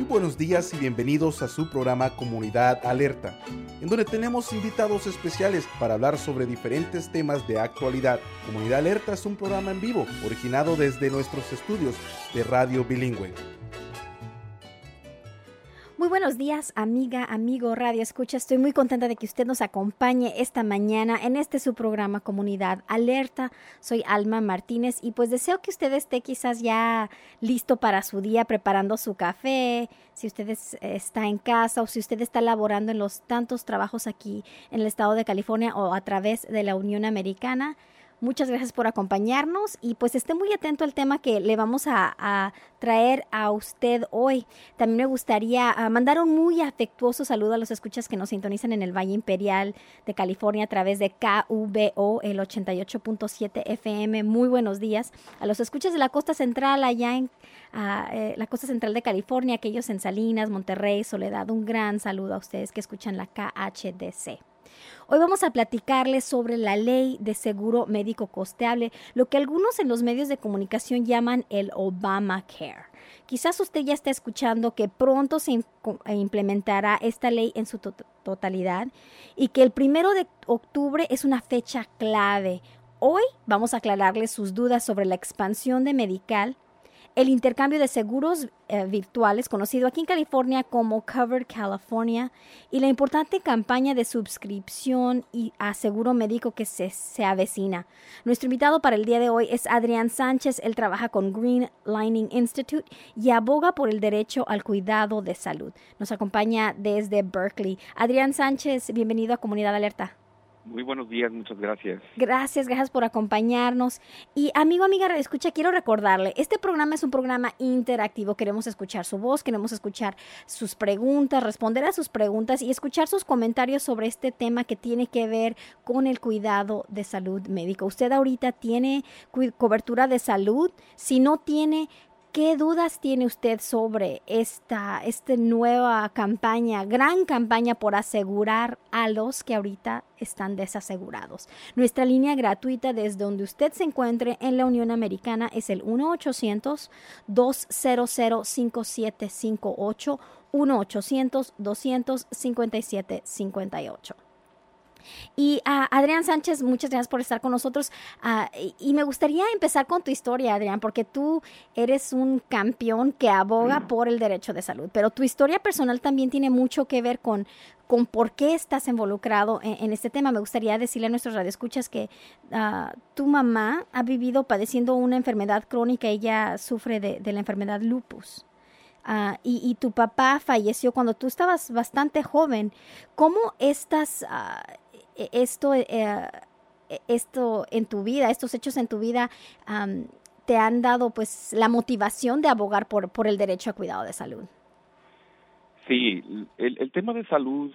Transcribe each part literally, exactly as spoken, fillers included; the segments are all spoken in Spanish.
buenos días y bienvenidos a su programa Comunidad Alerta, en donde tenemos invitados especiales para hablar sobre diferentes temas de actualidad. Comunidad Alerta es un programa en vivo, originado desde nuestros estudios de Radio Bilingüe. Muy buenos días, amiga, amigo, Radio Escucha. Estoy muy contenta de que usted nos acompañe esta mañana en este su programa Comunidad Alerta. Soy Alma Martínez y pues deseo que usted esté quizás ya listo para su día, preparando su café, si usted es, está en casa o si usted está laborando en los tantos trabajos aquí en el estado de California o a través de la Unión Americana. Muchas gracias por acompañarnos y pues esté muy atento al tema que le vamos a, a traer a usted hoy. También me gustaría uh, mandar un muy afectuoso saludo a los escuchas que nos sintonizan en el Valle Imperial de California a través de K V O, el ochenta y ocho punto siete F M. Muy buenos días. A los escuchas de la costa central, allá en uh, eh, la costa central de California, aquellos en Salinas, Monterrey, Soledad, un gran saludo a ustedes que escuchan la K H D C. Hoy vamos a platicarles sobre la ley de seguro médico costeable, lo que algunos en los medios de comunicación llaman el Obamacare. Quizás usted ya está escuchando que pronto se implementará esta ley en su to- totalidad y que el primero de octubre es una fecha clave. Hoy vamos a aclararles sus dudas sobre la expansión de Medical, el intercambio de seguros eh, virtuales, conocido aquí en California como Covered California, y la importante campaña de suscripción y a seguro médico que se, se avecina. Nuestro invitado para el día de hoy es Adrián Sánchez. Él trabaja con Green Lining Institute y aboga por el derecho al cuidado de salud. Nos acompaña desde Berkeley. Adrián Sánchez, bienvenido a Comunidad Alerta. Muy buenos días, muchas gracias. Gracias, gracias por acompañarnos. Y amigo, amiga, escucha, quiero recordarle, este programa es un programa interactivo. Queremos escuchar su voz, queremos escuchar sus preguntas, responder a sus preguntas y escuchar sus comentarios sobre este tema que tiene que ver con el cuidado de salud médico. ¿Usted ahorita tiene cu- cobertura de salud? Si no tiene, ¿qué dudas tiene usted sobre esta, esta nueva campaña, gran campaña por asegurar a los que ahorita están desasegurados? Nuestra línea gratuita desde donde usted se encuentre en la Unión Americana es el uno ochocientos, doscientos, cincuenta y siete cincuenta y ocho, uno ochocientos, doscientos, cincuenta y siete cincuenta y ocho. Y uh, Adrián Sánchez, muchas gracias por estar con nosotros. Uh, y, y me gustaría empezar con tu historia, Adrián, porque tú eres un campeón que aboga por el derecho de salud, pero tu historia personal también tiene mucho que ver con, con por qué estás involucrado en, en este tema. Me gustaría decirle a nuestros radioescuchas que uh, tu mamá ha vivido padeciendo una enfermedad crónica. Ella sufre de, de la enfermedad lupus. Uh, y, y tu papá falleció cuando tú estabas bastante joven. ¿Cómo estas, uh, esto, uh, esto en tu vida, estos hechos en tu vida um, te han dado pues la motivación de abogar por, por el derecho a cuidado de salud? Sí, el, el tema de salud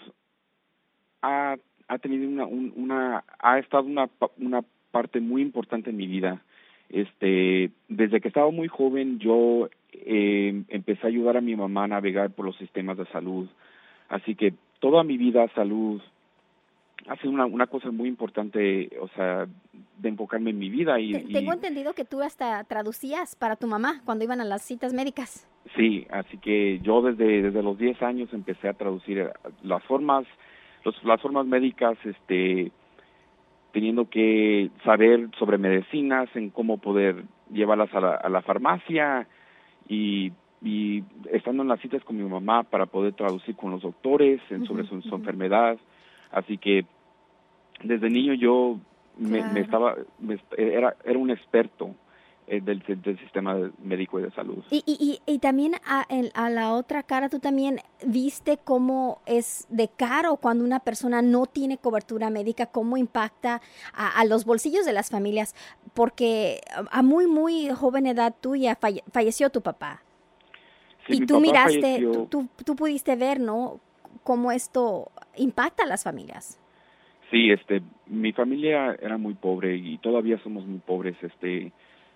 ha, ha tenido una, un, una, ha estado una, una parte muy importante en mi vida. Este, desde que estaba muy joven, yo eh, empecé a ayudar a mi mamá a navegar por los sistemas de salud. Así que toda mi vida, salud ha sido una, una cosa muy importante, o sea, de enfocarme en mi vida. Y, Te, tengo y, entendido que tú hasta traducías para tu mamá cuando iban a las citas médicas. Sí, así que yo desde desde los diez años empecé a traducir las formas, los, las formas médicas, este, teniendo que saber sobre medicinas, en cómo poder llevarlas a la, a la farmacia y, y estando en las citas con mi mamá para poder traducir con los doctores en, sobre su, su uh-huh. enfermedad. Así que desde niño yo me, claro. me estaba, me, era, era un experto Del, del sistema médico y de salud. Y, y, y también a, a la otra cara, tú también viste cómo es de caro cuando una persona no tiene cobertura médica, cómo impacta a, a los bolsillos de las familias, porque a muy, muy joven edad tuya falle, falleció tu papá. Sí, y tú miraste, tú, tú, tú pudiste ver, ¿no?, cómo esto impacta a las familias. Sí, este, mi familia era muy pobre y todavía somos muy pobres, este...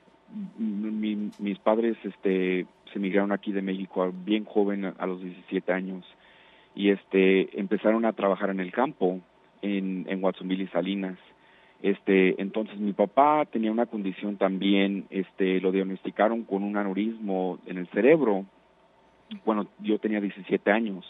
Mi, mis padres este se emigraron aquí de México bien joven, a, a los diecisiete años, y este empezaron a trabajar en el campo en en Watsonville y Salinas. Este entonces mi papá tenía una condición también, este lo diagnosticaron con un aneurismo en el cerebro bueno, yo tenía diecisiete años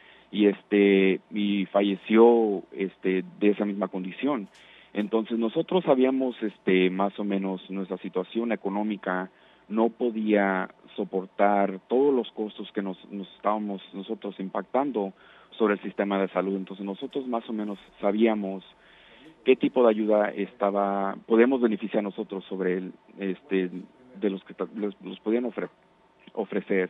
y este y falleció este de esa misma condición. Entonces nosotros sabíamos este más o menos nuestra situación económica no podía soportar todos los costos que nos, nos estábamos nosotros impactando sobre el sistema de salud. Entonces nosotros más o menos sabíamos qué tipo de ayuda estaba podemos beneficiar nosotros sobre el este de los que los, los podían ofre, ofrecer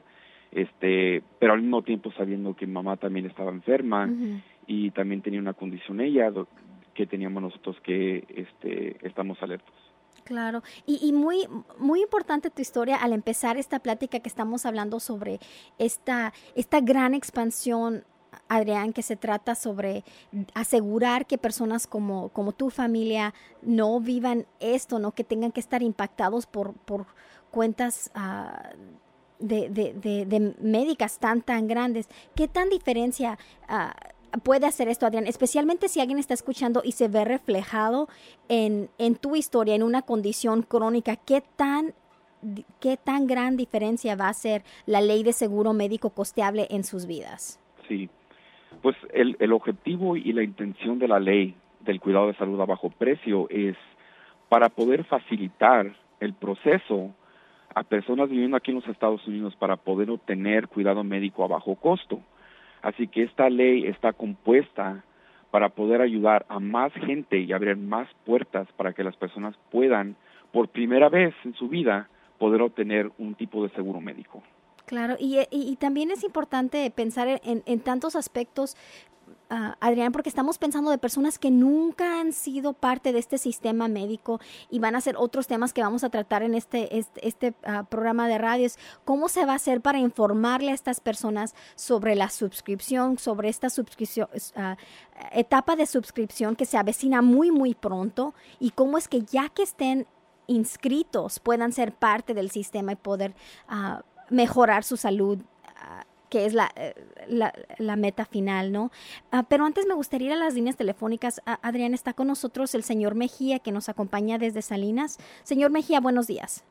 este pero al mismo tiempo sabiendo que mamá también estaba enferma uh-huh. y también tenía una condición ella que teníamos nosotros que este estamos alertos. Claro, y, y muy muy importante tu historia al empezar esta plática que estamos hablando sobre esta esta gran expansión, Adrián, que se trata sobre asegurar que personas como, como tu familia no vivan esto, no que tengan que estar impactados por, por cuentas uh, de, de, de, de médicas tan, tan grandes. ¿Qué tan diferencia uh, puede hacer esto, Adrián? Especialmente si alguien está escuchando y se ve reflejado en, en tu historia, en una condición crónica. ¿Qué tan, qué tan gran diferencia va a hacer la ley de seguro médico costeable en sus vidas? Sí. Pues el, el objetivo y la intención de la ley del cuidado de salud a bajo precio es para poder facilitar el proceso a personas viviendo aquí en los Estados Unidos para poder obtener cuidado médico a bajo costo. Así que esta ley está compuesta para poder ayudar a más gente y abrir más puertas para que las personas puedan, por primera vez en su vida, poder obtener un tipo de seguro médico. Claro, y, y, y también es importante pensar en, en tantos aspectos, uh, Adrián, porque estamos pensando de personas que nunca han sido parte de este sistema médico y van a ser otros temas que vamos a tratar en este, este, este uh, programa de radio. ¿Cómo se va a hacer para informarle a estas personas sobre la suscripción, sobre esta suscripción, uh, etapa de suscripción que se avecina muy, muy pronto y cómo es que ya que estén inscritos puedan ser parte del sistema y poder uh, mejorar su salud, uh, que es la, uh, la, la meta final, ¿no? Uh, pero antes me gustaría ir a las líneas telefónicas. Uh, Adrián, está con nosotros el señor Mejía, que nos acompaña desde Salinas. Señor Mejía, buenos días.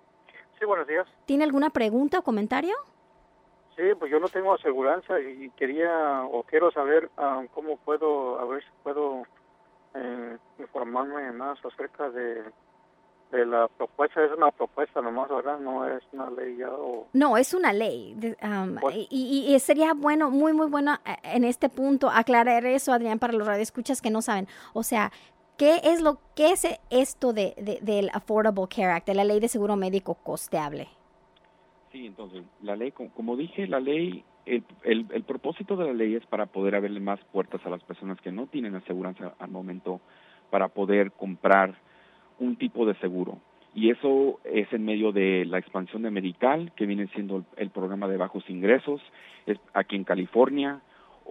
Sí, buenos días. ¿Tiene alguna pregunta o comentario? Sí, pues yo no tengo aseguranza y quería o quiero saber uh, cómo puedo, a ver si puedo eh, informarme más acerca de... de la propuesta. Es una propuesta nomás, ¿verdad? No es una ley ya o... No, es una ley. Um, pues, y, y sería bueno, muy, muy bueno en este punto aclarar eso, Adrián, para los radioescuchas que no saben. O sea, ¿qué es lo qué es esto de, de del Affordable Care Act, de la ley de seguro médico costeable? Sí, entonces, la ley, como dije, la ley, el, el, el propósito de la ley es para poder abrirle más puertas a las personas que no tienen aseguranza al momento para poder comprar un tipo de seguro, y eso es en medio de la expansión de Medical, que viene siendo el, el programa de bajos ingresos es aquí en California,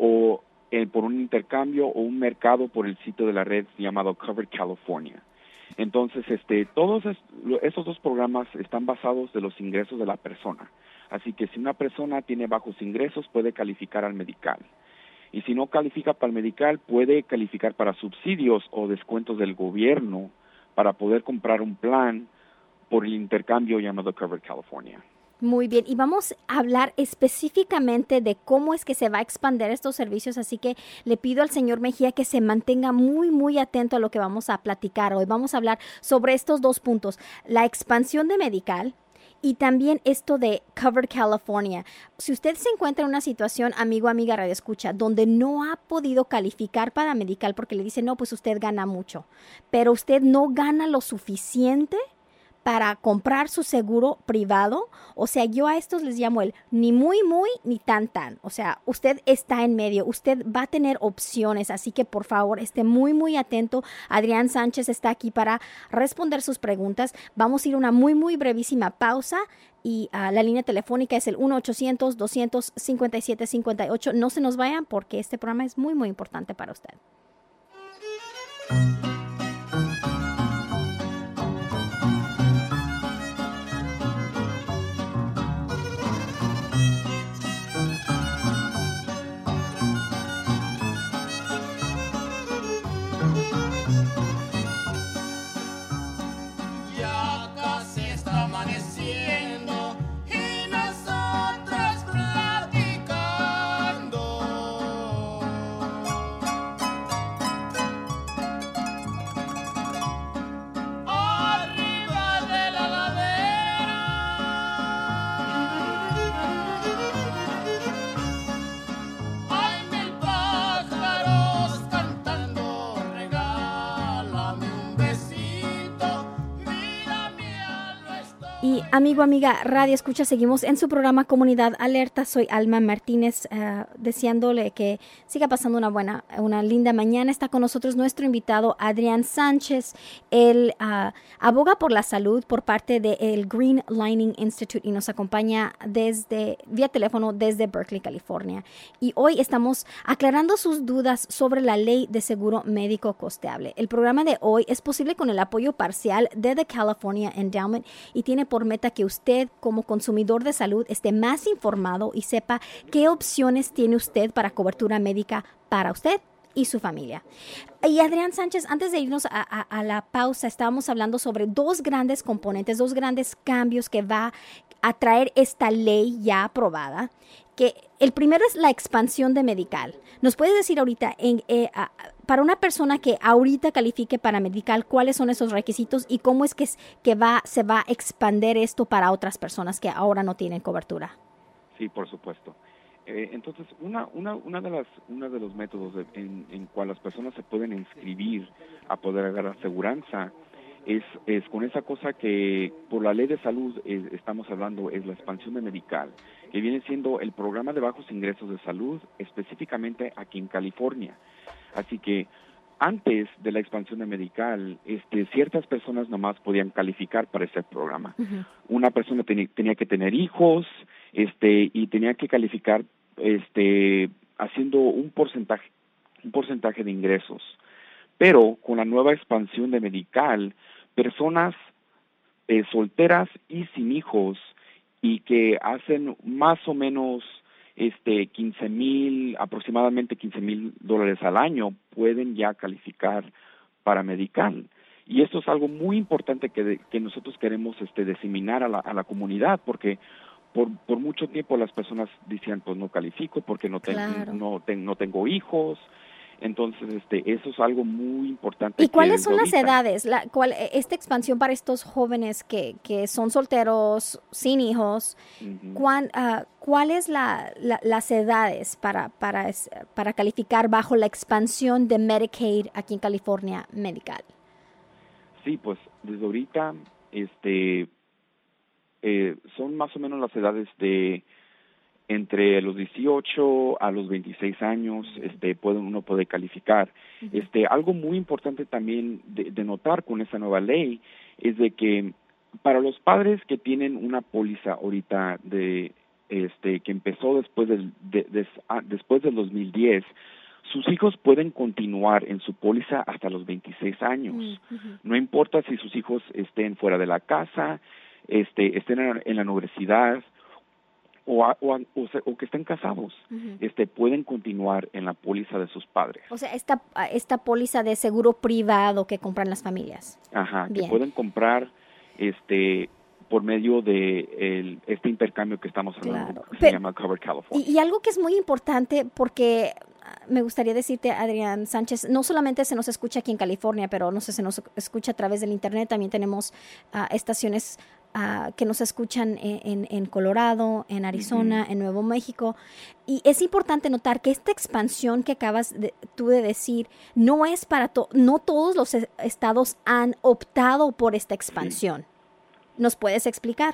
o eh, por un intercambio o un mercado por el sitio de la red llamado Covered California. Entonces, este, todos es, esos dos programas están basados de los ingresos de la persona, así que si una persona tiene bajos ingresos puede calificar al Medical, y si no califica para el Medical puede calificar para subsidios o descuentos del gobierno para poder comprar un plan por el intercambio llamado Covered California. Muy bien, y vamos a hablar específicamente de cómo es que se va a expandir estos servicios, así que le pido al señor Mejía que se mantenga muy, muy atento a lo que vamos a platicar hoy. Vamos a hablar sobre estos dos puntos, la expansión de Medical y también esto de Covered California. Si usted se encuentra en una situación, amigo, amiga, radioescucha, donde no ha podido calificar para Medical porque le dicen, no, pues usted gana mucho, pero usted no gana lo suficiente para comprar su seguro privado, o sea, yo a estos les llamo el ni muy, muy, ni tan, tan. O sea, usted está en medio, usted va a tener opciones, así que por favor, esté muy, muy atento. Adrián Sánchez está aquí para responder sus preguntas. Vamos a ir a una muy, muy brevísima pausa y uh, la línea telefónica es el uno ochocientos, doscientos cincuenta y siete, cincuenta y ocho. No se nos vayan porque este programa es muy, muy importante para usted. Ya casi está amaneciendo y nosotros Y amigo, amiga, Radio Escucha, seguimos en su programa Comunidad Alerta. Soy Alma Martínez, uh, deseándole que siga pasando una buena, una linda mañana. Está con nosotros nuestro invitado Adrián Sánchez. Él uh, aboga por la salud por parte del Green Lining Institute y nos acompaña desde vía teléfono desde Berkeley, California. Y hoy estamos aclarando sus dudas sobre la ley de seguro médico costeable. El programa de hoy es posible con el apoyo parcial de The California Endowment y tiene por meta que usted como consumidor de salud esté más informado y sepa qué opciones tiene usted para cobertura médica para usted y su familia. Y Adrián Sánchez, antes de irnos a, a, a la pausa, estábamos hablando sobre dos grandes componentes, dos grandes cambios que va a traer esta ley ya aprobada. Que el primero es la expansión de Medical. ¿Nos puedes decir ahorita, en, eh, a, para una persona que ahorita califique para Medical, cuáles son esos requisitos y cómo es que, es, que va, se va a expandir esto para otras personas que ahora no tienen cobertura? Sí, por supuesto. Eh, entonces, una, una, una de las, uno de los métodos de, en, en cual las personas se pueden inscribir a poder agarrar aseguranza es, es con esa cosa que por la ley de salud es, estamos hablando, es la expansión de Medical, que viene siendo el programa de bajos ingresos de salud, específicamente aquí en California. Así que antes de la expansión de Medical, este, ciertas personas nomás podían calificar para ese programa. Uh-huh. Una persona ten, tenía que tener hijos, este, y tenía que calificar, este, haciendo un porcentaje, un porcentaje de ingresos. Pero con la nueva expansión de Medical, personas eh, solteras y sin hijos y que hacen más o menos este quince mil, aproximadamente quince mil dólares al año, pueden ya calificar para Medical. Y esto es algo muy importante que, de, que nosotros queremos este, diseminar a la, a la comunidad, porque por, por mucho tiempo las personas decían, pues no califico porque no, ten, claro. no, ten, no tengo hijos. Entonces, este, eso es algo muy importante. ¿Y cuáles son las edades? La, cuál, esta expansión para estos jóvenes que, que son solteros, sin hijos, uh-huh. ¿cuán, uh, ¿cuáles la, la, las edades para, para, para calificar bajo la expansión de Medicaid aquí en California Medical? Sí, pues desde ahorita este, eh, son más o menos las edades de entre los dieciocho a los veintiséis años, este, puede, uno puede calificar. Uh-huh. Este, algo muy importante también de, de notar con esta nueva ley es de que para los padres que tienen una póliza ahorita de, este, que empezó después del, de, de, ah, después del dos mil diez, sus hijos pueden continuar en su póliza hasta los veintiséis años. Uh-huh. No importa si sus hijos estén fuera de la casa, este, estén en, en la universidad, O, a, o, a, o, se, o que estén casados, uh-huh. este, pueden continuar en la póliza de sus padres. O sea, esta esta póliza de seguro privado que compran las familias. Ajá, Bien. que pueden comprar este por medio de el, este intercambio que estamos hablando, claro. que se Pero, llama Covered California. Y, y algo que es muy importante, porque me gustaría decirte, Adrián Sánchez, no solamente se nos escucha aquí en California, pero no sé, se nos escucha a través del internet, también tenemos uh, estaciones Uh, que nos escuchan en, en, en Colorado, en Arizona, uh-huh. en Nuevo México. Y es importante notar que esta expansión que acabas de, tú de decir no es para to- no todos los estados han optado por esta expansión. Sí. ¿Nos puedes explicar?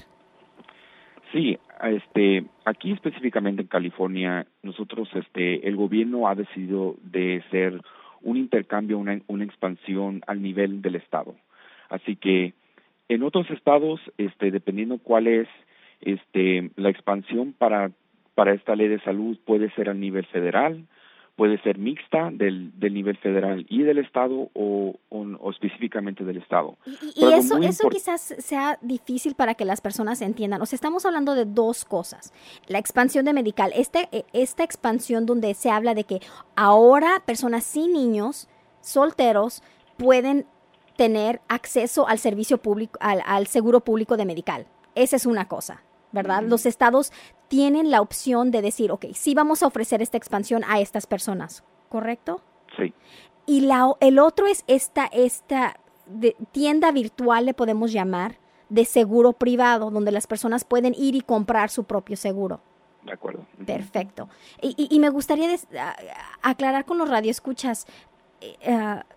Sí, este, aquí específicamente en California, nosotros, este, el gobierno ha decidido de hacer un intercambio, una, una expansión al nivel del estado. Así que en otros estados, este, dependiendo cuál es este, la expansión para, para esta ley de salud, puede ser a nivel federal, puede ser mixta del, del nivel federal y del estado o, o, o específicamente del estado. Y, y eso, eso import- quizás sea difícil para que las personas entiendan. O sea, estamos hablando de dos cosas. La expansión de Medical, este, esta expansión donde se habla de que ahora personas sin niños, solteros, pueden tener acceso al servicio público, al, al seguro público de Medical. Esa es una cosa, ¿verdad? Mm. Los estados tienen la opción de decir, ok, sí vamos a ofrecer esta expansión a estas personas, ¿correcto? Sí. Y la, el otro es esta, esta de, tienda virtual, le podemos llamar, de seguro privado, donde las personas pueden ir y comprar su propio seguro. De acuerdo. Perfecto. Y, y, y me gustaría des, a, aclarar con los radioescuchas, uh,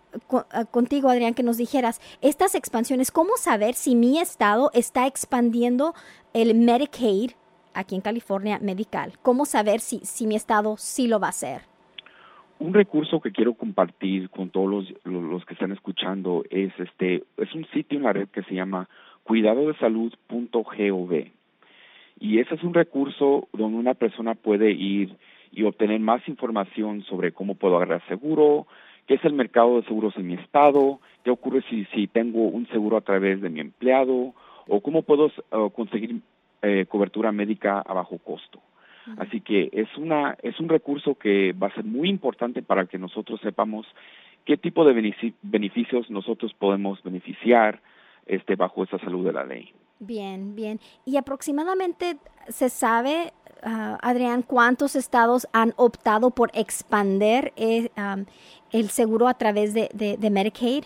co- uh, contigo, Adrián, que nos dijeras estas expansiones, ¿cómo saber si mi estado está expandiendo el Medicaid aquí en California medical? ¿Cómo saber si, si mi estado sí lo va a hacer? Un recurso que quiero compartir con todos los, los que están escuchando es este es un sitio en la red que se llama cuidado de salud punto gov. Y ese es un recurso donde una persona puede ir y obtener más información sobre cómo puedo agarrar seguro, qué es el mercado de seguros en mi estado, qué ocurre si, si tengo un seguro a través de mi empleado, o cómo puedo uh, conseguir eh, cobertura médica a bajo costo. Uh-huh. Así que es una es un recurso que va a ser muy importante para que nosotros sepamos qué tipo de beneficios nosotros podemos beneficiar este bajo esta salud de la ley. Bien, bien. Y aproximadamente se sabe, uh, Adrián, cuántos estados han optado por expandir eh, um, el seguro a través de, de, de Medicaid.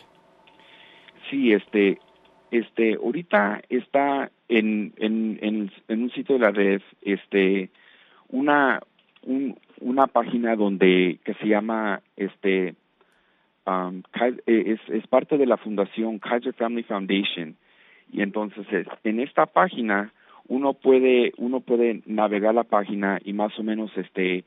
Sí, este, este, ahorita está en, en, en, en un sitio de la red, este, una, un, una página donde que se llama, este, um, es, es parte de la fundación Kaiser Family Foundation. Y entonces es, en esta página uno puede uno puede navegar la página y más o menos este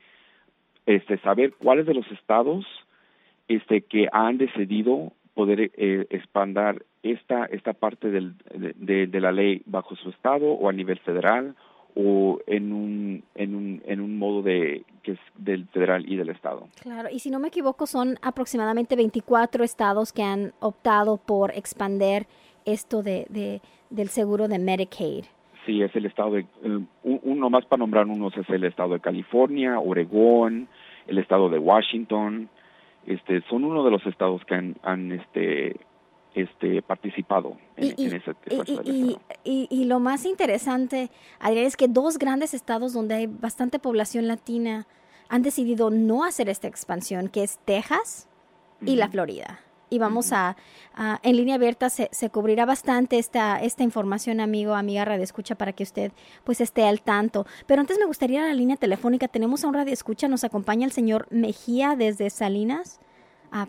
este saber cuáles de los estados este que han decidido poder eh, expandir esta esta parte del, de, de, de la ley bajo su estado o a nivel federal o en un en un en un modo de que es del federal y del estado. Claro, y si no me equivoco son aproximadamente veinticuatro estados que han optado por expandir esto de, de del seguro de Medicaid. Sí, es el estado de, uh, uno más para nombrar unos es el estado de California, Oregón, el estado de Washington, este, son uno de los estados que han, han este, este, participado en, y, en ese y, y, y, y lo más interesante, Adrián, es que dos grandes estados donde hay bastante población latina han decidido no hacer esta expansión, que es Texas y uh-huh. la Florida. Y vamos uh-huh. a, a, en línea abierta se, se cubrirá bastante esta, esta información, amigo, amiga radioescucha, para que usted pues esté al tanto. Pero antes me gustaría ir a la línea telefónica. Tenemos a un radioescucha, nos acompaña el señor Mejía desde Salinas. Ah,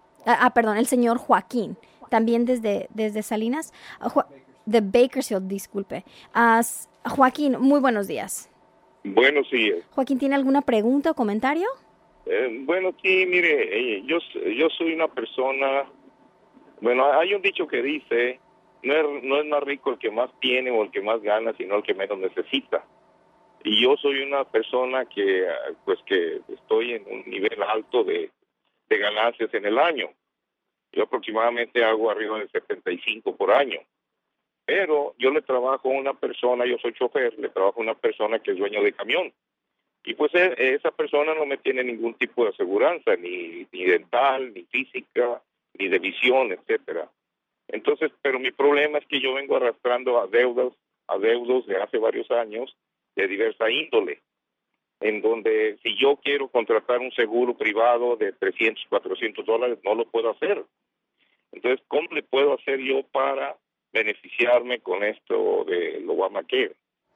ah perdón, el señor Joaquín, también desde, desde Salinas. Uh, Ju- de Bakersfield, disculpe. Uh, Joaquín, muy buenos días. Buenos días. Joaquín, ¿tiene alguna pregunta o comentario? Eh, bueno, aquí, mire, eh, yo yo soy una persona, bueno, hay un dicho que dice, no es, no es más rico el que más tiene o el que más gana, sino el que menos necesita. Y yo soy una persona que, pues, que estoy en un nivel alto de, de ganancias en el año. Yo aproximadamente hago arriba de setenta y cinco por año. Pero yo le trabajo a una persona, yo soy chofer, le trabajo a una persona que es dueño de camión. Y pues esa persona no me tiene ningún tipo de aseguranza, ni, ni dental, ni física, ni de visión, etcétera. Entonces, pero mi problema es que yo vengo arrastrando a deudas, a deudos de hace varios años, de diversa índole, en donde si yo quiero contratar un seguro privado de trescientos, cuatrocientos dólares, no lo puedo hacer. Entonces, ¿cómo le puedo hacer yo para beneficiarme con esto del Obamacare?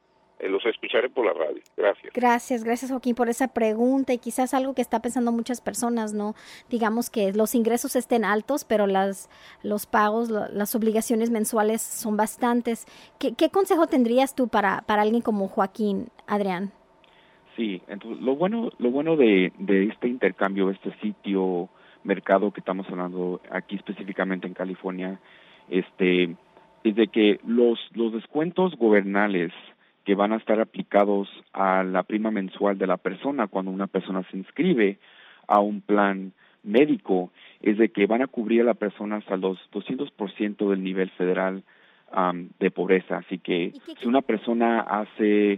Los escucharé por la radio. Gracias. Gracias, gracias Joaquín por esa pregunta y quizás algo que está pensando muchas personas, ¿no? Digamos que los ingresos estén altos, pero las los pagos, las obligaciones mensuales son bastantes. ¿Qué, qué consejo tendrías tú para, para alguien como Joaquín, Adrián? Sí, entonces lo bueno lo bueno de, de este intercambio, este sitio mercado que estamos hablando aquí específicamente en California, este es de que los los descuentos gubernales que van a estar aplicados a la prima mensual de la persona cuando una persona se inscribe a un plan médico, es de que van a cubrir a la persona hasta los doscientos por ciento del nivel federal um, de pobreza. Así que si una persona hace,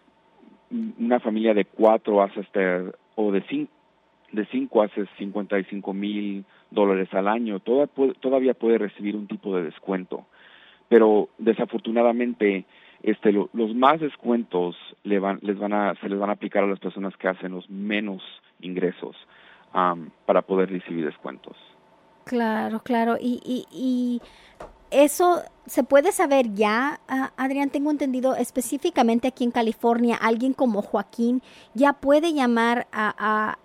una familia de cuatro hace hasta, o de cinco, de cinco hace cincuenta y cinco mil dólares al año, toda, todavía puede recibir un tipo de descuento. Pero desafortunadamente, Este, lo, los más descuentos le van, les van a, se les van a aplicar a las personas que hacen los menos ingresos um, para poder recibir descuentos. Claro, claro. Y, y, y eso se puede saber ya, uh, Adrián, tengo entendido específicamente aquí en California, alguien como Joaquín ya puede llamar a, a,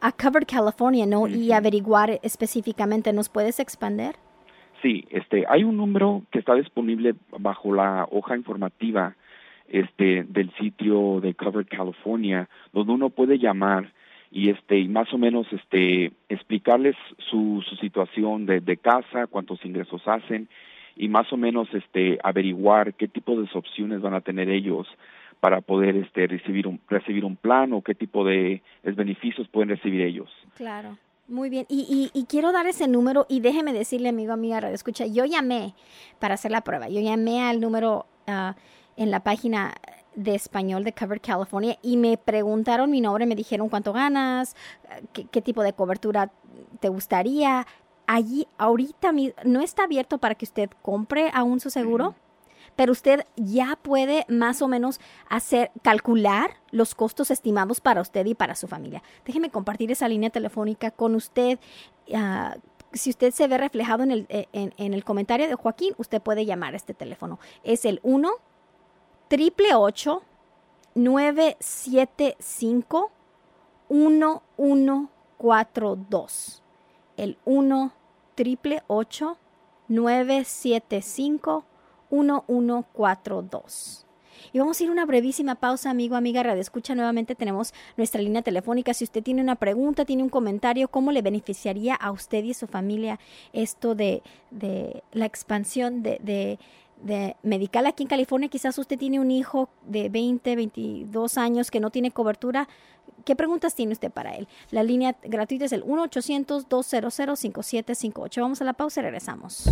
a Covered California, ¿no? Uh-huh. Y averiguar específicamente. ¿Nos puedes expandir? Sí, este, hay un número que está disponible bajo la hoja informativa este, del sitio de Covered California, donde uno puede llamar y este y más o menos este explicarles su, su situación de, de casa, cuántos ingresos hacen y más o menos este averiguar qué tipo de opciones van a tener ellos para poder este recibir un recibir un plan o qué tipo de, de beneficios pueden recibir ellos. Claro. Muy bien, y, y, y quiero dar ese número y déjeme decirle, amigo, amiga, radio escucha, yo llamé para hacer la prueba, yo llamé al número uh, en la página de español de Covered California y me preguntaron mi nombre, me dijeron cuánto ganas, qué, qué tipo de cobertura te gustaría. Allí, ahorita no está abierto para que usted compre aún su seguro, uh-huh. pero usted ya puede más o menos hacer, calcular los costos estimados para usted y para su familia. Déjeme compartir esa línea telefónica con usted. Uh, si usted se ve reflejado en el, en, en el comentario de Joaquín, usted puede llamar a este teléfono. Es el uno, triple ocho, nueve siete cinco, uno uno cuatro dos. El uno, triple ocho, nueve siete cinco, uno uno cuatro dos. Y vamos a ir a una brevísima pausa, amigo, amiga, Radio Escucha. Nuevamente tenemos nuestra línea telefónica. Si usted tiene una pregunta, tiene un comentario, ¿cómo le beneficiaría a usted y a su familia esto de, de la expansión de, de, de medical aquí en California? Quizás usted tiene un hijo de veinte, veintidós años que no tiene cobertura. ¿Qué preguntas tiene usted para él? La línea gratuita es el uno ochocientos, doscientos, cincuenta y siete cincuenta y ocho. Vamos a la pausa y regresamos.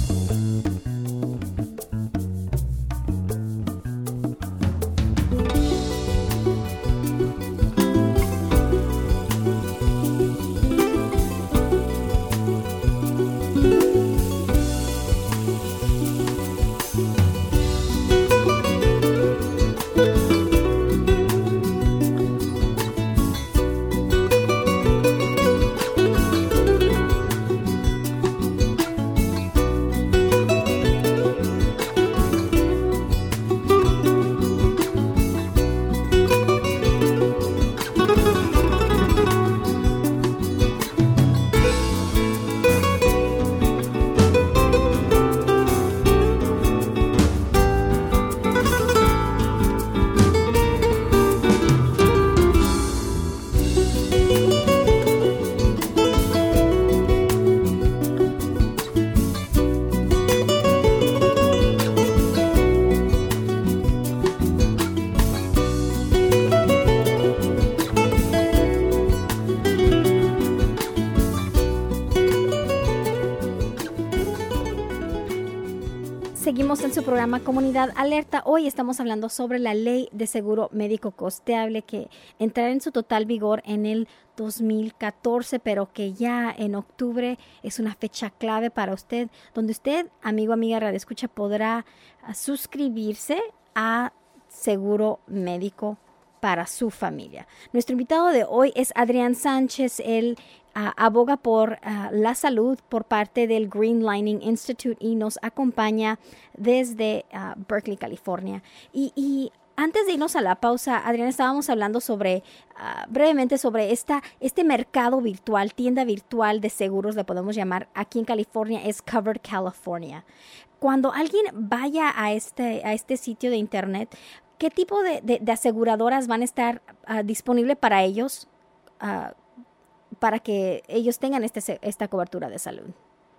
Seguimos en su programa Comunidad Alerta. Hoy estamos hablando sobre la ley de seguro médico costeable que entrará en su total vigor en el dos mil catorce, pero que ya en octubre es una fecha clave para usted, donde usted, amigo, amiga, Radio Escucha, podrá suscribirse a seguro médico para su familia. Nuestro invitado de hoy es Adrián Sánchez. Él uh, aboga por uh, la salud por parte del Green Lining Institute y nos acompaña desde uh, Berkeley, California. Y, y antes de irnos a la pausa, Adrián, estábamos hablando sobre, uh, brevemente sobre esta, este mercado virtual, tienda virtual de seguros, le podemos llamar, aquí en California, es Covered California. Cuando alguien vaya a este, a este sitio de internet, ¿qué tipo de, de, de aseguradoras van a estar uh, disponibles para ellos, uh, para que ellos tengan este, esta cobertura de salud?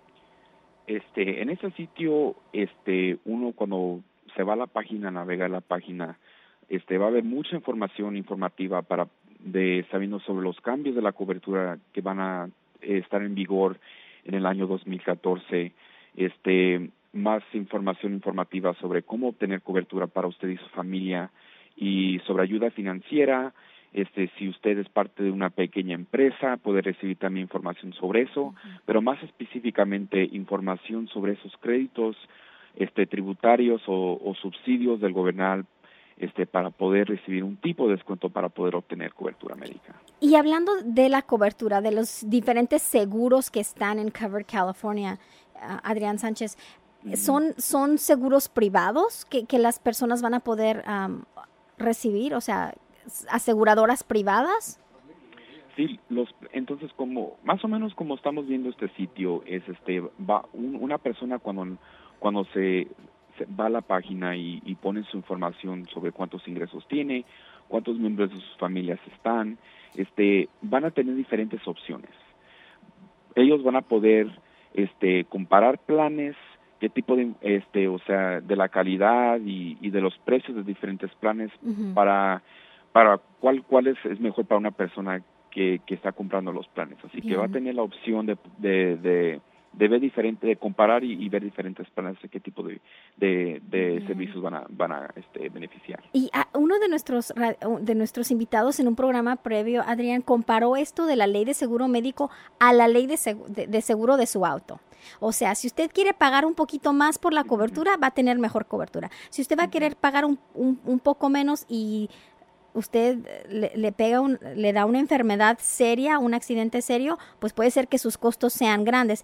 Este, en ese sitio, este, uno cuando se va a la página, navega a la página, este, va a haber mucha información informativa para de sabiendo sobre los cambios de la cobertura que van a eh, estar en vigor en el año dos mil catorce. Este, más información informativa sobre cómo obtener cobertura para usted y su familia y sobre ayuda financiera. Este, si usted es parte de una pequeña empresa, puede recibir también información sobre eso, uh-huh. pero más específicamente información sobre esos créditos este, tributarios o, o subsidios del gobernador este, para poder recibir un tipo de descuento para poder obtener cobertura médica. Y hablando de la cobertura, de los diferentes seguros que están en Covered California, uh, Adrián Sánchez, ¿son, son seguros privados que, que las personas van a poder um, recibir? O sea, aseguradoras privadas. Sí, los, entonces como más o menos como estamos viendo este sitio es este va un, una persona cuando cuando se, se va a la página y, y pone su información sobre cuántos ingresos tiene, cuántos miembros de sus familias están, este van a tener diferentes opciones. Ellos van a poder este comparar planes, qué tipo de este o sea de la calidad y, y de los precios de diferentes planes uh-huh. para para cuál cuál es, es mejor para una persona que, que está comprando los planes. Así Bien. Que va a tener la opción de, de, de, de ver diferente, de comparar y, y ver diferentes planes de qué tipo de, de, de servicios van a, van a este, beneficiar. Y a uno de nuestros, de nuestros invitados en un programa previo, Adrián, comparó esto de la ley de seguro médico a la ley de, seg- de, de seguro de su auto. O sea, si usted quiere pagar un poquito más por la cobertura, va a tener mejor cobertura. Si usted va a querer pagar un, un, un poco menos y usted le, le pega un, le da una enfermedad seria, un accidente serio, pues puede ser que sus costos sean grandes.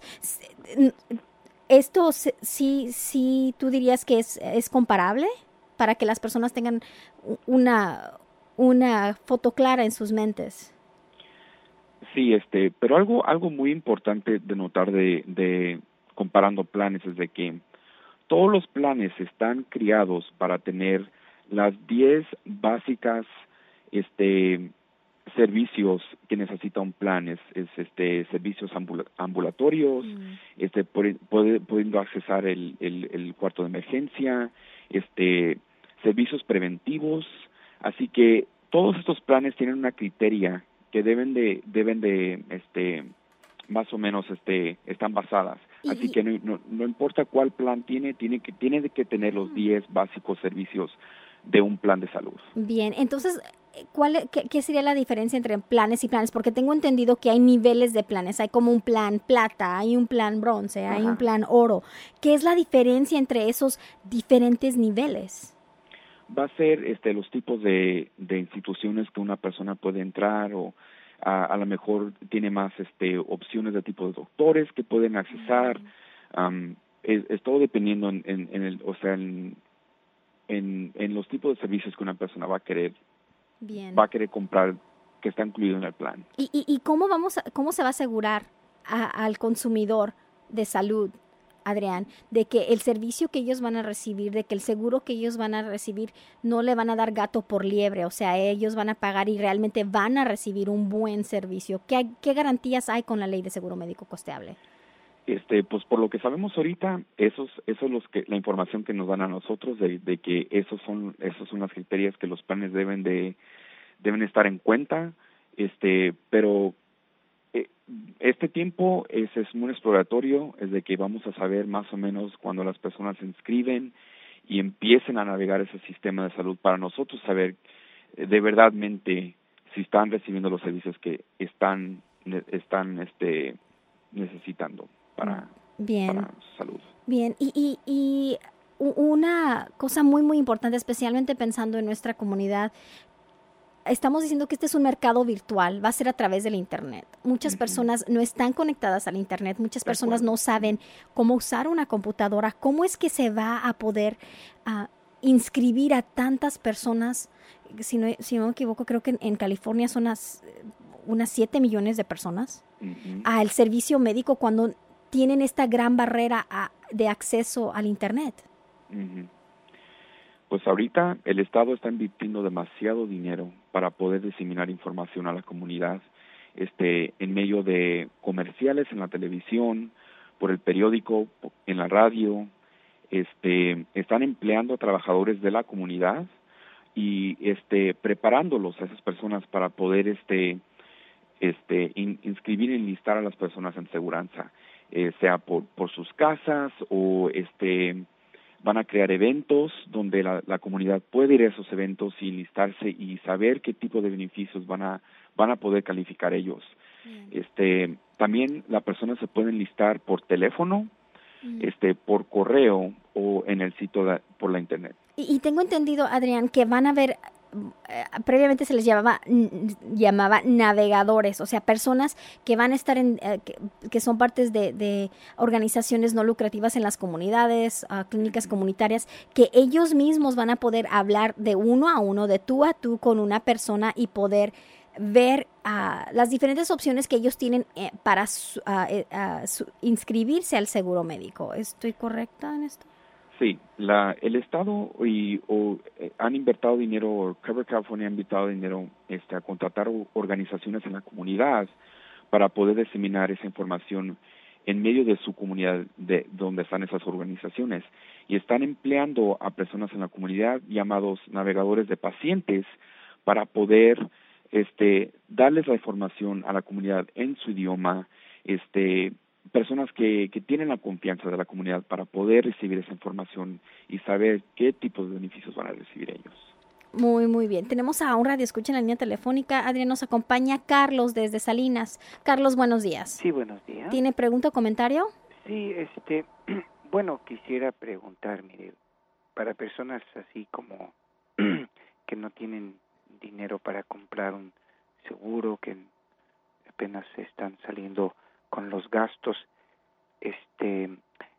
Esto sí, sí, tú dirías que es, es comparable para que las personas tengan una, una foto clara en sus mentes. Sí, este, pero algo, algo muy importante de notar de, de comparando planes es de que todos los planes están criados para tener las diez básicas este servicios que necesita un plan es, es este servicios ambul- ambulatorios, mm. este puede, pudiendo accesar el, el, el cuarto de emergencia, este servicios preventivos, así que todos estos planes tienen una criteria que deben de deben de este más o menos este están basadas, y, así que no, no, no importa cuál plan tiene, tiene que tiene que tener los diez básicos servicios de un plan de salud. Bien, entonces, ¿cuál, qué, ¿qué sería la diferencia entre planes y planes? Porque tengo entendido que hay niveles de planes, hay como un plan plata, hay un plan bronce, Ajá. hay un plan oro. ¿Qué es la diferencia entre esos diferentes niveles? Va a ser este los tipos de, de instituciones que una persona puede entrar o a, a lo mejor tiene más este opciones de tipo de doctores que pueden accesar. Mm. Um, es, es todo dependiendo en, en, en el, o sea, en, En, en los tipos de servicios que una persona va a querer Bien. va a querer comprar que está incluido en el plan. ¿Y, y, y cómo vamos a, cómo se va a asegurar a, al consumidor de salud, Adrián, de que el servicio que ellos van a recibir, de que el seguro que ellos van a recibir no le van a dar gato por liebre? O sea, ellos van a pagar y realmente van a recibir un buen servicio. ¿Qué, qué garantías hay con la ley de seguro médico costeable? Este, pues por lo que sabemos ahorita, esos, esos los que la información que nos dan a nosotros de, de que esos son, esos son las criterios que los planes deben de, deben estar en cuenta, este, pero eh, este tiempo es, es muy exploratorio, es de que vamos a saber más o menos cuando las personas se inscriben y empiecen a navegar ese sistema de salud para nosotros saber eh, de verdadmente si están recibiendo los servicios que están, están, este, necesitando. Para, Bien. para salud. Bien, y, y, y una cosa muy, muy importante, especialmente pensando en nuestra comunidad, estamos diciendo que este es un mercado virtual, va a ser a través del Internet. Muchas uh-huh. personas no están conectadas al Internet, muchas de personas acuerdo. No saben cómo usar una computadora. ¿Cómo es que se va a poder uh, inscribir a tantas personas? Si no, si no me equivoco, creo que en, en California son unas, unas siete millones de personas uh-huh. al servicio médico cuando tienen esta gran barrera a, de acceso al Internet. Uh-huh. Pues ahorita el Estado está invirtiendo demasiado dinero para poder diseminar información a la comunidad, este, en medio de comerciales en la televisión, por el periódico, en la radio. Este, están empleando a trabajadores de la comunidad y este, preparándolos a esas personas para poder este, este, in, inscribir y enlistar a las personas en seguranza. Eh, sea por, por sus casas o este van a crear eventos donde la, la comunidad puede ir a esos eventos y listarse y saber qué tipo de beneficios van a van a poder calificar ellos. Mm. Este también la persona se puede enlistar por teléfono, mm. este por correo o en el sitio de, por la internet. Y, y tengo entendido, Adrián, que van a haber Eh, previamente se les llamaba n- llamaba navegadores, o sea, personas que van a estar en, eh, que, que son partes de, de organizaciones no lucrativas en las comunidades, uh, clínicas comunitarias, que ellos mismos van a poder hablar de uno a uno, de tú a tú con una persona y poder ver uh, las diferentes opciones que ellos tienen eh, para su, uh, eh, uh, su, inscribirse al seguro médico. ¿Estoy correcta en esto? Sí, la, el Estado y, o, eh, han invertido dinero, Cover California ha invertido dinero este, a contratar organizaciones en la comunidad para poder diseminar esa información en medio de su comunidad de donde están esas organizaciones, y están empleando a personas en la comunidad llamados navegadores de pacientes para poder este darles la información a la comunidad en su idioma, este personas que, que tienen la confianza de la comunidad para poder recibir esa información y saber qué tipos de beneficios van a recibir ellos. Muy, muy bien. Tenemos a un radioescucha en la línea telefónica. Adrián, nos acompaña Carlos desde Salinas. Carlos, buenos días. Sí, buenos días. ¿Tiene pregunta o comentario? Sí, este, bueno, quisiera preguntar, mire, para personas así como que no tienen dinero para comprar un seguro, que apenas están saliendo con los gastos, este,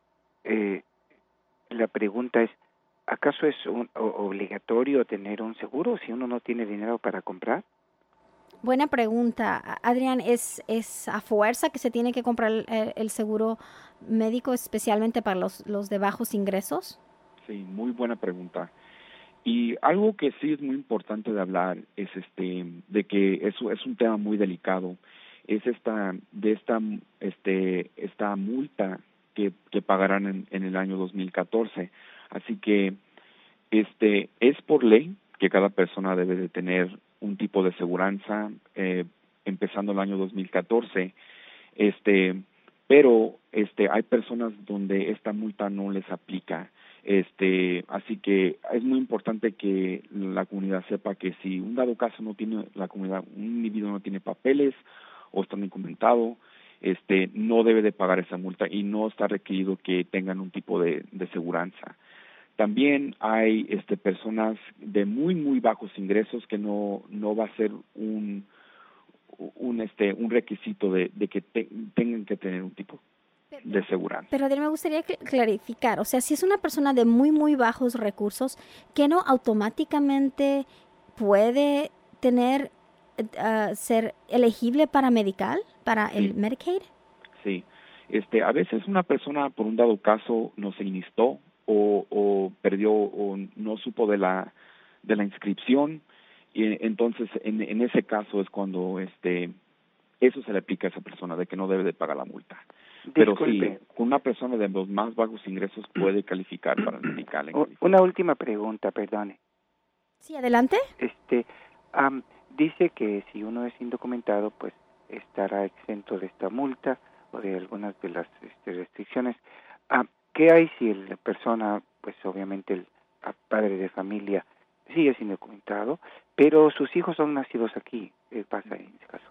eh, la pregunta es, ¿acaso es un, o, obligatorio tener un seguro si uno no tiene dinero para comprar? Buena pregunta, Adrián. ¿Es, es a fuerza que se tiene que comprar el, el seguro médico, especialmente para los, los de bajos ingresos? Sí, muy buena pregunta. Y algo que sí es muy importante de hablar es este de que eso es un tema muy delicado. Es esta de esta este esta multa que, que pagarán en, en el año dos mil catorce. Así que este es por ley que cada persona debe de tener un tipo de seguranza eh, empezando el año dos mil catorce. Este, pero este hay personas donde esta multa no les aplica. Este, así que es muy importante que la comunidad sepa que si un dado caso no tiene la comunidad, un individuo no tiene papeles o está indocumentado, este, no debe de pagar esa multa y no está requerido que tengan un tipo de, de seguranza. También hay este, personas de muy muy bajos ingresos que no no va a ser un un este un requisito de, de que te, tengan que tener un tipo de seguridad. Pero Adrián, me gustaría clarificar, o sea, si es una persona de muy, muy bajos recursos, ¿que no automáticamente puede tener, uh, ser elegible para medical, para el Sí. Medicaid? Sí, este, a veces una persona por un dado caso no se instó o, o perdió o no supo de la de la inscripción, y entonces en, en ese caso es cuando este eso se le aplica a esa persona de que no debe de pagar la multa. Pero Disculpe. sí, con una persona de los más bajos ingresos puede calificar para el medical. O, una última pregunta, perdone. Sí, adelante. Este, um, dice que si uno es indocumentado, pues estará exento de esta multa o de algunas de las este, restricciones. Uh, ¿Qué hay si la persona, pues obviamente el padre de familia, sí es indocumentado, pero sus hijos son nacidos aquí? ¿Qué pasa en ese caso?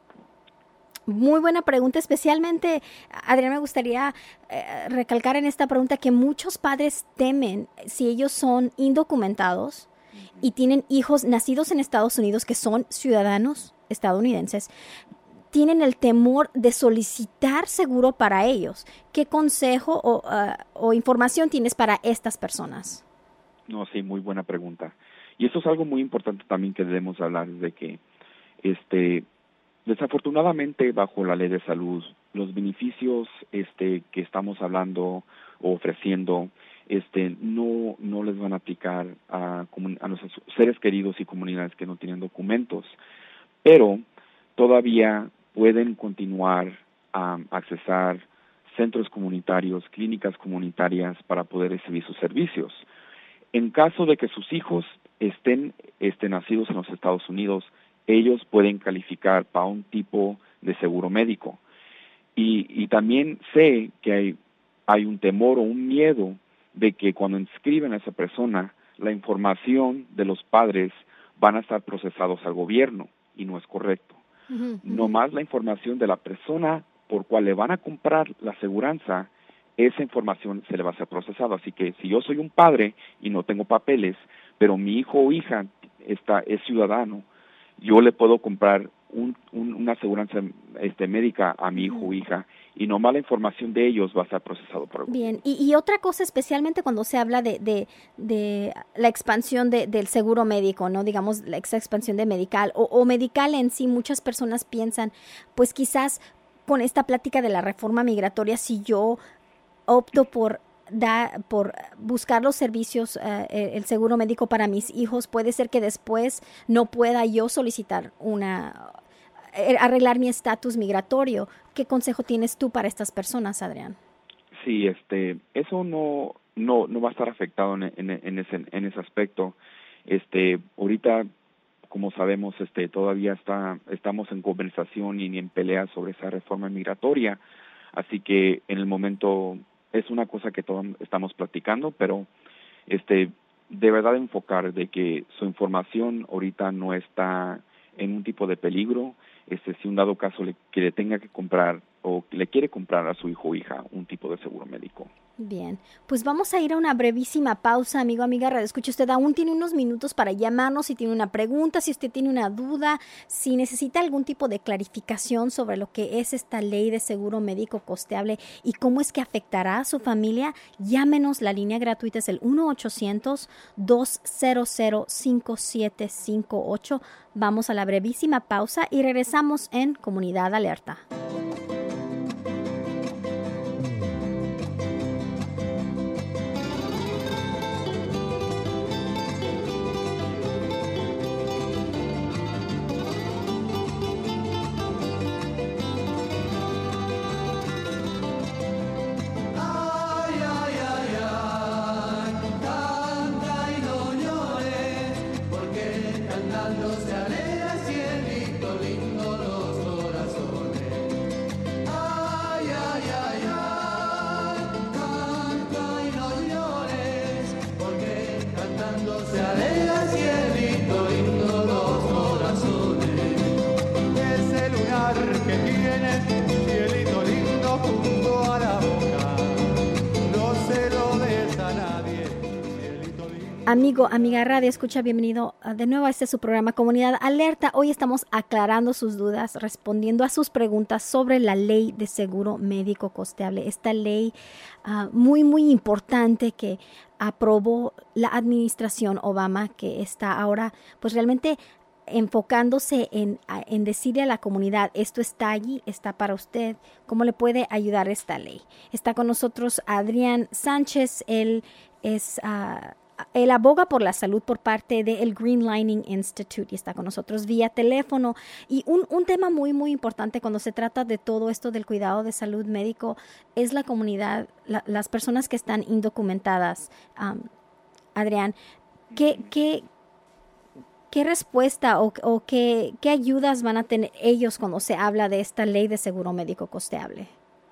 Muy buena pregunta, especialmente, Adrián, me gustaría eh, recalcar en esta pregunta que muchos padres temen si ellos son indocumentados y tienen hijos nacidos en Estados Unidos que son ciudadanos estadounidenses, tienen el temor de solicitar seguro para ellos. ¿Qué consejo o, uh, o información tienes para estas personas? No, sí, muy buena pregunta. Y eso es algo muy importante también que debemos hablar, de que este desafortunadamente bajo la ley de salud los beneficios este que estamos hablando o ofreciendo este no no les van a aplicar a, a nuestros seres queridos y comunidades que no tienen documentos, pero todavía pueden continuar a accesar centros comunitarios, clínicas comunitarias para poder recibir sus servicios. En caso de que sus hijos estén, estén nacidos en los Estados Unidos, ellos pueden calificar para un tipo de seguro médico. Y, y también sé que hay, hay un temor o un miedo de que cuando inscriben a esa persona, la información de los padres van a estar procesados al gobierno, y no es correcto. Uh-huh, uh-huh. Nomás la información de la persona por cual le van a comprar la aseguranza, esa información se le va a ser procesada. Así que si yo soy un padre y no tengo papeles, pero mi hijo o hija está, es ciudadano, yo le puedo comprar un, un, una aseguranza este, médica a mi hijo o hija, y nomás la información de ellos va a ser procesado por el Bien, y, y otra cosa, especialmente cuando se habla de, de, de la expansión de, del seguro médico, ¿no? Digamos, la ex- expansión de medical o, o medical en sí, muchas personas piensan, pues quizás con esta plática de la reforma migratoria, si yo opto por da por buscar los servicios, uh, el seguro médico para mis hijos, puede ser que después no pueda yo solicitar una, arreglar mi estatus migratorio. ¿Qué consejo tienes tú para estas personas, Adrián? Sí, este, eso no, no, no va a estar afectado en, en, en ese, en ese aspecto. Este, ahorita, como sabemos, este, todavía está, estamos en conversación y en pelea sobre esa reforma migratoria, así que en el momento es una cosa que todos estamos platicando, pero este de verdad enfocar de que su información ahorita no está en un tipo de peligro. Este, si un dado caso le, que le tenga que comprar o le quiere comprar a su hijo o hija un tipo de seguro médico. Bien, pues vamos a ir a una brevísima pausa, amigo, amiga, radio escucha. Usted aún tiene unos minutos para llamarnos si tiene una pregunta, si usted tiene una duda, si necesita algún tipo de clarificación sobre lo que es esta ley de seguro médico costeable y cómo es que afectará a su familia. Llámenos, la línea gratuita es el uno ochocientos, dos cero cero, cinco siete cinco ocho. Vamos a la brevísima pausa y regresamos en Comunidad Alerta. Amigo, amiga radio escucha, bienvenido de nuevo a este su programa Comunidad Alerta. Hoy estamos aclarando sus dudas, respondiendo a sus preguntas sobre la ley de seguro médico costeable. Esta ley uh, muy, muy importante que aprobó la administración Obama, que está ahora pues realmente enfocándose en, en decirle a la comunidad, esto está allí, está para usted, cómo le puede ayudar esta ley. Está con nosotros Adrián Sánchez, él es... Uh, Él aboga por la salud por parte del Green Lining Institute y está con nosotros vía teléfono. Y un, un tema muy, muy importante cuando se trata de todo esto del cuidado de salud médico es la comunidad, la, las personas que están indocumentadas. Um, Adrián, ¿qué, qué, qué respuesta o, o qué, qué ayudas van a tener ellos cuando se habla de esta ley de seguro médico costeable?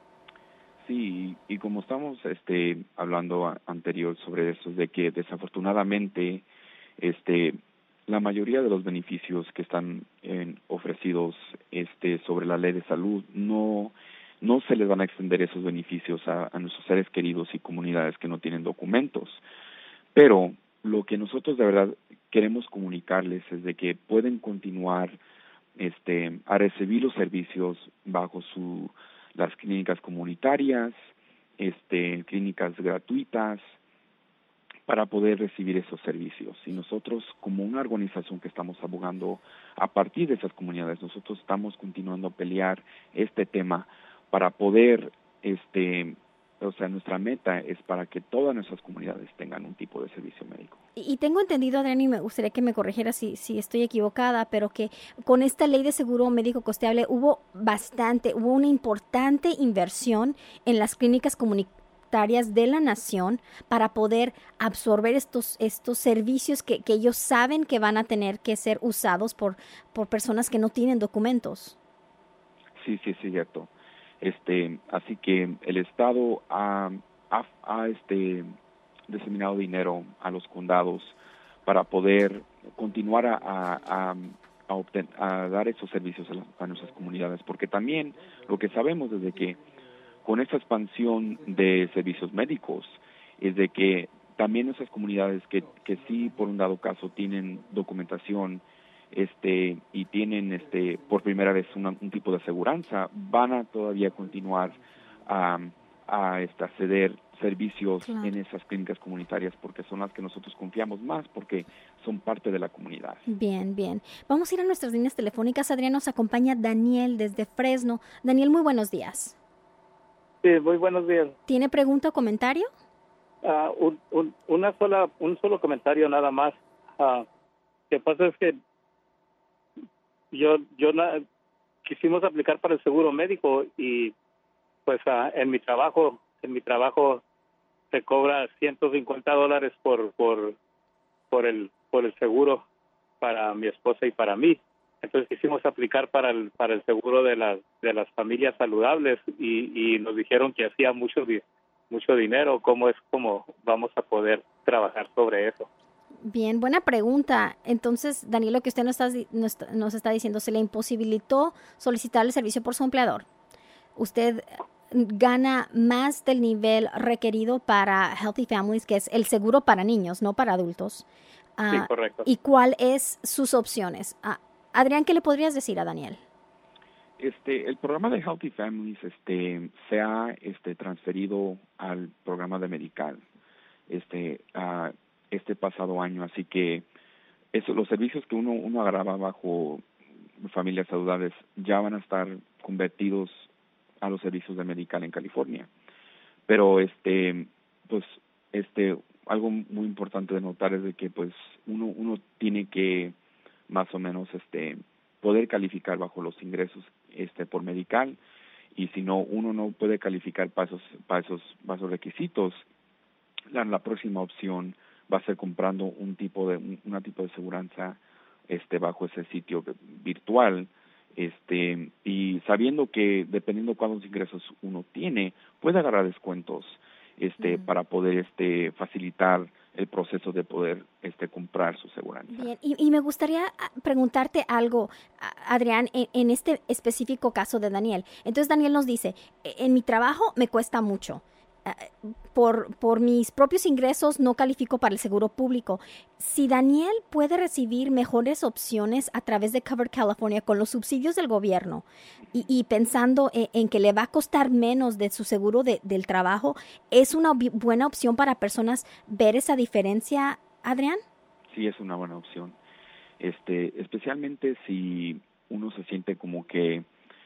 Sí, y como estamos este, hablando a, anterior sobre eso, de que desafortunadamente este, la mayoría de los beneficios que están en, ofrecidos este, sobre la ley de salud no, no se les van a extender esos beneficios a, a nuestros seres queridos y comunidades que no tienen documentos. Pero lo que nosotros de verdad queremos comunicarles es de que pueden continuar este, a recibir los servicios bajo su las clínicas comunitarias, este, clínicas gratuitas, para poder recibir esos servicios. Y nosotros, como una organización que estamos abogando a partir de esas comunidades, nosotros estamos continuando a pelear este tema para poder, este, o sea, nuestra meta es para que todas nuestras comunidades tengan un tipo de servicio médico. Y tengo entendido, Adrián, y me gustaría que me corrigiera si, si estoy equivocada, pero que con esta ley de seguro médico costeable hubo bastante, hubo una importante inversión en las clínicas comunitarias de la nación para poder absorber estos, estos servicios que, que ellos saben que van a tener que ser usados por, por personas que no tienen documentos. Sí, sí, es cierto. Este, así que el Estado ha, ha, ha este, diseminado dinero a los condados para poder continuar a, a, a, obten, a dar esos servicios a, la, a nuestras comunidades, porque también lo que sabemos es de que con esta expansión de servicios médicos es de que también esas comunidades que, que sí por un dado caso tienen documentación este y tienen este por primera vez una, un tipo de aseguranza, van a todavía continuar a, a este, acceder servicios claro. en esas clínicas comunitarias porque son las que nosotros confiamos más porque son parte de la comunidad. Bien, bien. Vamos a ir a nuestras líneas telefónicas. Adrián, nos acompaña Daniel desde Fresno. Daniel, muy buenos días. Sí, muy buenos días. ¿Tiene pregunta o comentario? Uh, un, un, una sola, un solo comentario nada más. Uh, lo que pasa es que yo, yo na, quisimos aplicar para el seguro médico y pues uh, en mi trabajo, en mi trabajo se cobra ciento cincuenta dólares por, por, por el, por el seguro para mi esposa y para mí. Entonces quisimos aplicar para el, para el seguro de las, de las familias saludables y, y nos dijeron que hacía mucho mucho dinero. ¿Cómo es cómo vamos a poder trabajar sobre eso? Bien, buena pregunta. Entonces, Daniel, lo que usted nos está, nos, nos está diciendo, ¿se le imposibilitó solicitar el servicio por su empleador? ¿Usted gana más del nivel requerido para Healthy Families, que es el seguro para niños, no para adultos? Uh, sí, correcto. ¿Y cuál es sus opciones? Uh, Adrián, ¿qué le podrías decir a Daniel? Este, el programa de Healthy Families, este, se ha, este, transferido al programa de Medical, este, uh, este pasado año, así que eso, los servicios que uno, uno agarraba bajo familias saludables ya van a estar convertidos a los servicios de Medical en California. Pero, este, pues, este, algo muy importante de notar es de que, pues, uno, uno tiene que más o menos, este, poder calificar bajo los ingresos este por Medical, y si no uno no puede calificar para esos para esos, para esos requisitos, la, la próxima opción va a ser comprando un tipo de un, una tipo de seguranza este bajo ese sitio virtual, este y sabiendo que dependiendo de cuántos ingresos uno tiene puede agarrar descuentos este uh-huh. para poder este facilitar el proceso de poder este comprar su seguranza. Bien, y, y me gustaría preguntarte algo, Adrián, en, en este específico caso de Daniel. Entonces Daniel nos dice, en mi trabajo me cuesta mucho. Por, por mis propios ingresos no califico para el seguro público. Si Daniel puede recibir mejores opciones a través de Covered California con los subsidios del gobierno y, y pensando en, en que le va a costar menos de su seguro de, del trabajo, ¿es una ob- buena opción para personas ver esa diferencia, Adrián? Sí, es una buena opción. Este, especialmente si uno se siente como que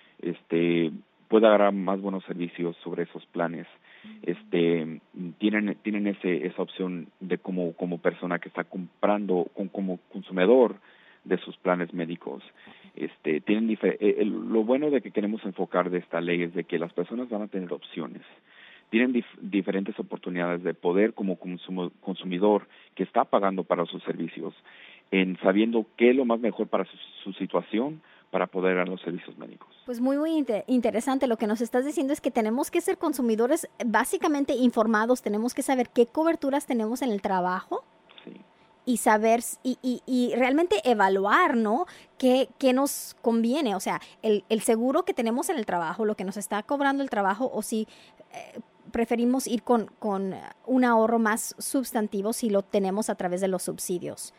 este puede agarrar más buenos servicios sobre esos planes. Este tienen tienen ese esa opción de como como persona que está comprando con, como consumidor de sus planes médicos. Este tienen difer- eh, lo bueno de que queremos enfocar de esta ley es de que las personas van a tener opciones. Tienen dif- diferentes oportunidades de poder como consumo, consumidor que está pagando para sus servicios, en sabiendo qué es lo más mejor para su, su situación, para poder dar los servicios médicos. Pues muy, muy inter- interesante. Lo que nos estás diciendo es que tenemos que ser consumidores básicamente informados, tenemos que saber qué coberturas tenemos en el trabajo. Sí. Y saber, y, y, y realmente evaluar, ¿no? ¿Qué, qué nos conviene? O sea, el, el seguro que tenemos en el trabajo, lo que nos está cobrando el trabajo, o si eh, preferimos ir con, con un ahorro más sustantivo si lo tenemos a través de los subsidios.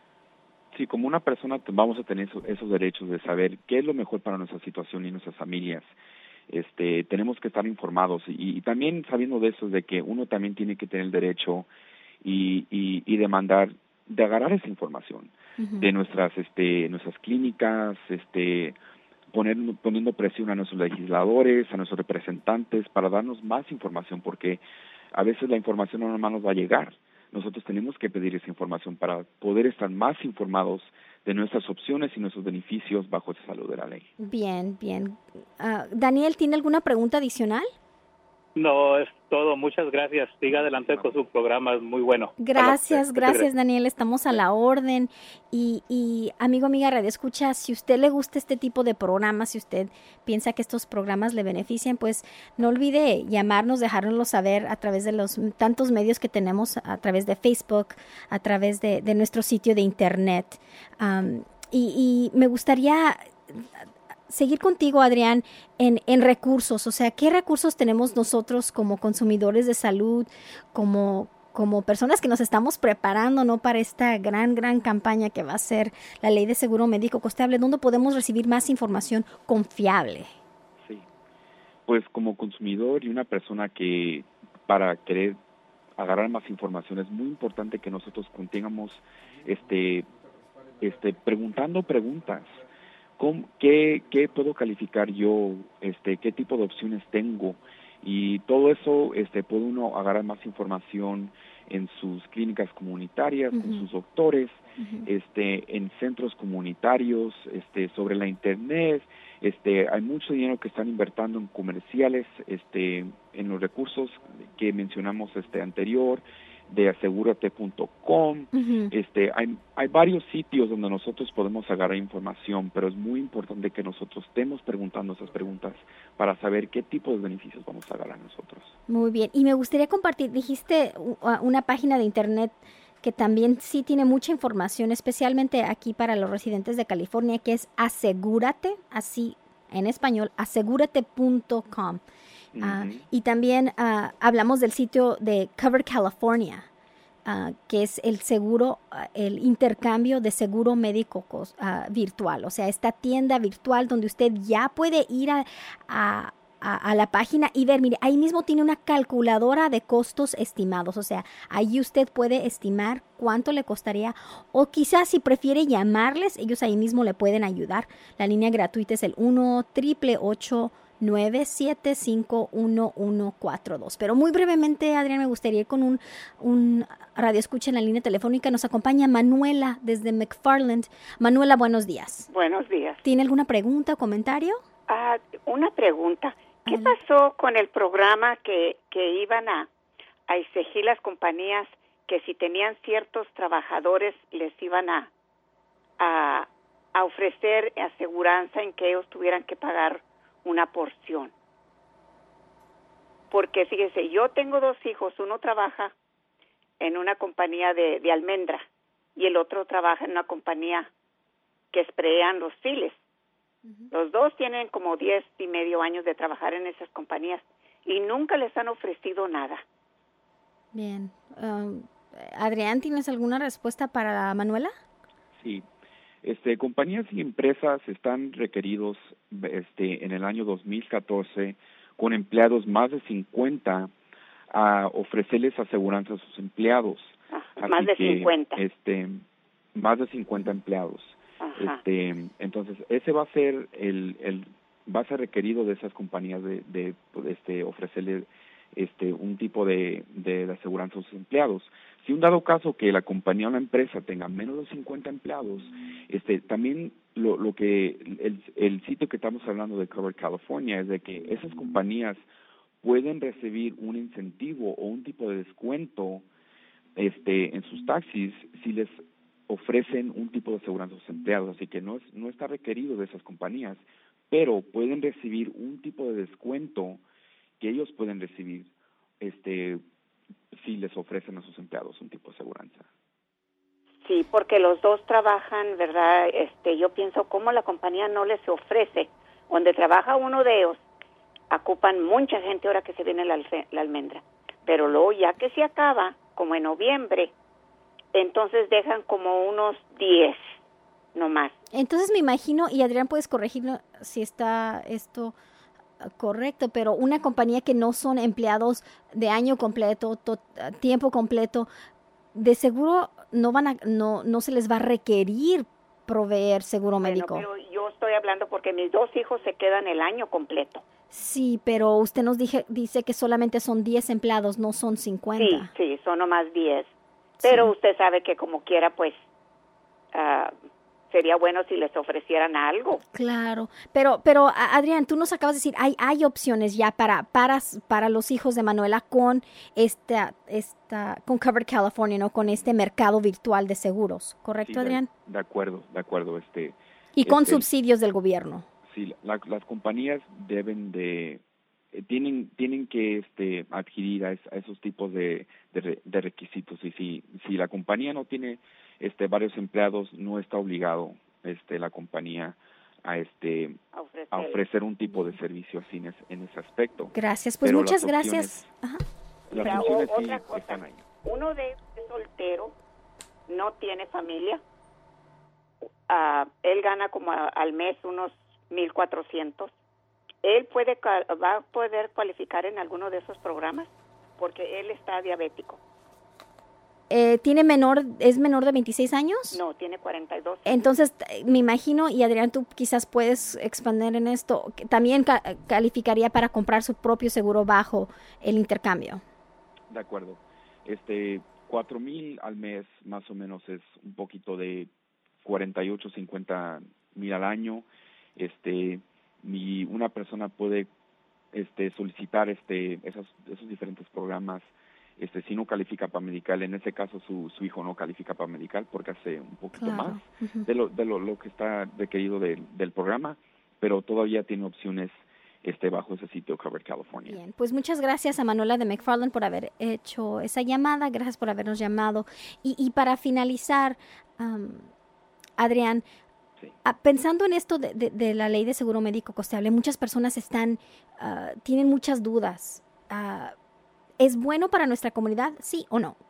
Sí, como una persona vamos a tener esos, esos derechos de saber qué es lo mejor para nuestra situación y nuestras familias. Este, tenemos que estar informados y, y también sabiendo de eso, de que uno también tiene que tener el derecho y, y, y demandar, de agarrar esa información uh-huh. de nuestras, este, nuestras clínicas, este, poner, poniendo presión a nuestros legisladores, a nuestros representantes para darnos más información, porque a veces la información no nomás nos va a llegar. Nosotros tenemos que pedir esa información para poder estar más informados de nuestras opciones y nuestros beneficios bajo esa salud de la ley. Bien, bien. Uh, Daniel, ¿tiene alguna pregunta adicional? No, es todo. Muchas gracias. Siga adelante con su programa, es muy bueno. Gracias, gracias Daniel. Estamos a la orden. Y, y amigo, amiga Radio Escucha, si usted le gusta este tipo de programas, si usted piensa que estos programas le benefician, pues no olvide llamarnos, dejárnoslo saber a través de los tantos medios que tenemos, a través de Facebook, a través de, de nuestro sitio de internet. Um, y, y me gustaría seguir contigo, Adrián, en, en recursos. O sea, ¿qué recursos tenemos nosotros como consumidores de salud, como como personas que nos estamos preparando, ¿no?, para esta gran, gran campaña que va a ser la Ley de Seguro Médico Costeable, ¿dónde podemos recibir más información confiable? Sí, pues como consumidor y una persona que para querer agarrar más información es muy importante que nosotros contengamos este, este, preguntando preguntas. ¿Cómo, qué, ¿Qué puedo calificar yo? Este, ¿Qué tipo de opciones tengo? Y todo eso este, puede uno agarrar más información en sus clínicas comunitarias, uh-huh. con sus doctores, uh-huh. este, en centros comunitarios, este, sobre la internet. Este, hay mucho dinero que están invirtiendo en comerciales, este, en los recursos que mencionamos este anterior, de asegúrate punto com. Uh-huh. Este, hay, hay varios sitios donde nosotros podemos agarrar información, pero es muy importante que nosotros estemos preguntando esas preguntas para saber qué tipo de beneficios vamos a agarrar nosotros. Muy bien, y me gustaría compartir, dijiste una página de internet que también sí tiene mucha información, especialmente aquí para los residentes de California, que es Asegúrate, así en español, asegúrate punto com. Uh, uh-huh. Y también uh, hablamos del sitio de Covered California, uh, que es el seguro, uh, el intercambio de seguro médico uh, virtual. O sea, esta tienda virtual donde usted ya puede ir a, a, a, a la página y ver, mire, ahí mismo tiene una calculadora de costos estimados. O sea, ahí usted puede estimar cuánto le costaría, o quizás si prefiere llamarles, ellos ahí mismo le pueden ayudar. La línea gratuita es el uno, ocho ocho ocho, nueve siete cinco, uno uno cuatro dos. Pero muy brevemente, Adrián, me gustaría ir con un, un radio escucha en la línea telefónica. Nos acompaña Manuela desde McFarland. Manuela, buenos días. Buenos días. ¿Tiene alguna pregunta o comentario? Ah, una pregunta. ¿Qué Hola. pasó con el programa que, que iban a, a exigir las compañías que si tenían ciertos trabajadores les iban a, a, a ofrecer aseguranza en que ellos tuvieran que pagar una porción? Porque fíjese, yo tengo dos hijos, uno trabaja en una compañía de, de almendra y el otro trabaja en una compañía que sprayan los files. Uh-huh. Los dos tienen como diez y medio años de trabajar en esas compañías y nunca les han ofrecido nada. Bien. Um, Adrián, ¿tienes alguna respuesta para Manuela? Sí. Este, compañías y empresas están requeridos este, en el año dos mil catorce con empleados más de cincuenta a ofrecerles aseguranza a sus empleados. Ah, más de que, cincuenta. Este, más de cincuenta empleados. Ajá. Este, entonces ese va a ser el, el va a ser requerido de esas compañías de, de este, ofrecerle este un tipo de, de, de aseguranza a sus empleados. Si un dado caso que la compañía o la empresa tenga menos de cincuenta empleados, este también lo, lo que el, el sitio que estamos hablando de Covered California es de que esas compañías pueden recibir un incentivo o un tipo de descuento este en sus taxis si les ofrecen un tipo de aseguranza a sus empleados, así que no es, no está requerido de esas compañías, pero pueden recibir un tipo de descuento que ellos pueden recibir este si les ofrecen a sus empleados un tipo de aseguranza. Sí, porque los dos trabajan, ¿verdad? Este, yo pienso cómo la compañía no les ofrece, donde trabaja uno de ellos, ocupan mucha gente ahora que se viene la, la almendra, pero luego ya que se acaba, como en noviembre, entonces dejan como unos diez nomás. Entonces me imagino, y Adrián puedes corregirlo si está esto correcto, pero una compañía que no son empleados de año completo, to, tiempo completo, de seguro no van a, no, no se les va a requerir proveer seguro bueno, médico. Pero yo estoy hablando porque mis dos hijos se quedan el año completo. Sí, pero usted nos dije, dice que solamente son diez empleados, no son cincuenta. Sí, sí, son nomás diez. Pero sí. Usted sabe que como quiera, pues, uh, sería bueno si les ofrecieran algo. Claro, pero, pero Adrián, tú nos acabas de decir, hay, hay opciones ya para, para, para los hijos de Manuela con esta, esta, con Covered California, ¿no? Con este mercado virtual de seguros, ¿correcto, sí, Adrián? De, de acuerdo, de acuerdo, este. Y con este, subsidios del gobierno. Sí, la, las compañías deben de eh, tienen tienen que este adquirir a, es, a esos tipos de, de de requisitos y si si la compañía no tiene este varios empleados no está obligado este la compañía a este a ofrecer, a ofrecer un tipo de servicio así en, es, en ese aspecto. Gracias, pues pero muchas las gracias. Opciones, Ajá. Las Pero, opciones o, sí otra cosa, están ahí. Uno de ellos es soltero, no tiene familia. Uh, él gana como a, al mes unos mil cuatrocientos. Él puede va a poder cualificar en alguno de esos programas porque él está diabético. Eh, ¿Tiene menor, es menor de veintiséis años? No, tiene cuarenta y dos. Entonces, me imagino, y Adrián, tú quizás puedes expandir en esto, que también ca- calificaría para comprar su propio seguro bajo el intercambio. De acuerdo. Este, cuatro mil al mes, más o menos, es un poquito de cuarenta y ocho, cincuenta mil al año. Este, y una persona puede este, solicitar este, esos, esos diferentes programas. Este, si no califica para medical, en ese caso su, su hijo no califica para medical porque hace un poquito Claro. más uh-huh. de lo de lo, lo que está requerido de, del programa, pero todavía tiene opciones este bajo ese sitio Covered California. Bien, pues muchas gracias a Manuela de McFarland por haber hecho esa llamada, gracias por habernos llamado. Y, y para finalizar, um, Adrián, sí. uh, pensando en esto de, de, de la ley de seguro médico costeable, muchas personas están uh, tienen muchas dudas. Uh, ¿Es bueno para nuestra comunidad, sí o no?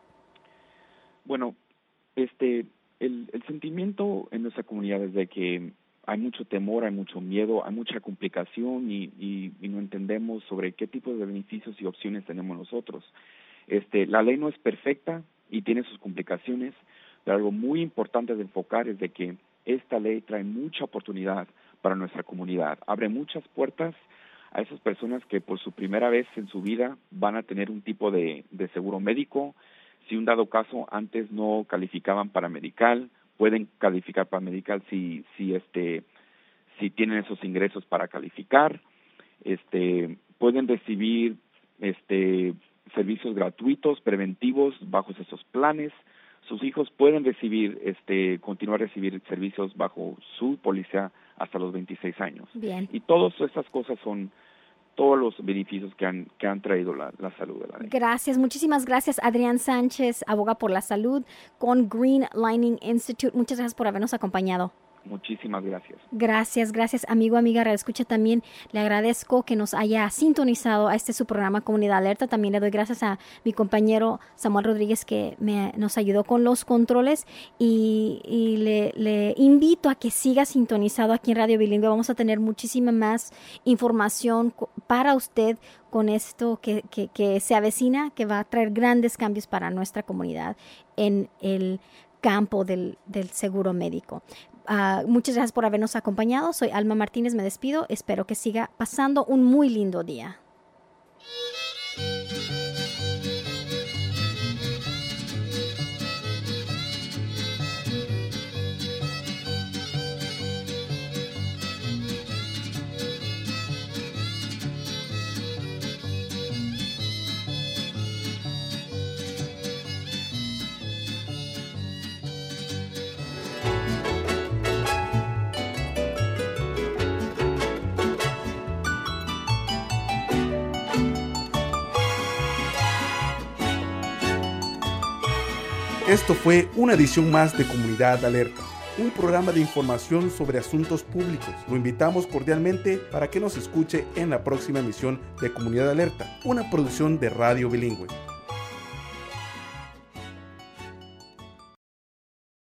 Bueno, este, el, el sentimiento en nuestra comunidad es de que hay mucho temor, hay mucho miedo, hay mucha complicación y, y, y no entendemos sobre qué tipo de beneficios y opciones tenemos nosotros. Este, la ley no es perfecta y tiene sus complicaciones, pero algo muy importante de enfocar es de que esta ley trae mucha oportunidad para nuestra comunidad, abre muchas puertas a esas personas que por su primera vez en su vida van a tener un tipo de, de seguro médico. Si un dado caso antes no calificaban para medical, pueden calificar para medical si si este si tienen esos ingresos para calificar. Este pueden recibir este servicios gratuitos preventivos bajo esos planes. Sus hijos pueden recibir este continuar a recibir servicios bajo su póliza hasta los veintiséis años. Bien. Y todas estas cosas son todos los beneficios que han que han traído la, la salud de la ley. Gracias, muchísimas gracias. Adrián Sánchez, aboga por la salud con Green Lining Institute. Muchas gracias por habernos acompañado. Muchísimas gracias. Gracias, gracias, amigo, amiga, radioescucha. También le agradezco que nos haya sintonizado a este su programa Comunidad Alerta. También le doy gracias a mi compañero Samuel Rodríguez que me, nos ayudó con los controles y, y le, le invito a que siga sintonizado aquí en Radio Bilingüe. Vamos a tener muchísima más información para usted con esto que, que, que se avecina, que va a traer grandes cambios para nuestra comunidad en el campo del, del seguro médico. Uh, muchas gracias por habernos acompañado. Soy Alma Martínez, me despido. Espero que siga pasando un muy lindo día. Esto fue una edición más de Comunidad Alerta, un programa de información sobre asuntos públicos. Lo invitamos cordialmente para que nos escuche en la próxima emisión de Comunidad Alerta, una producción de Radio Bilingüe.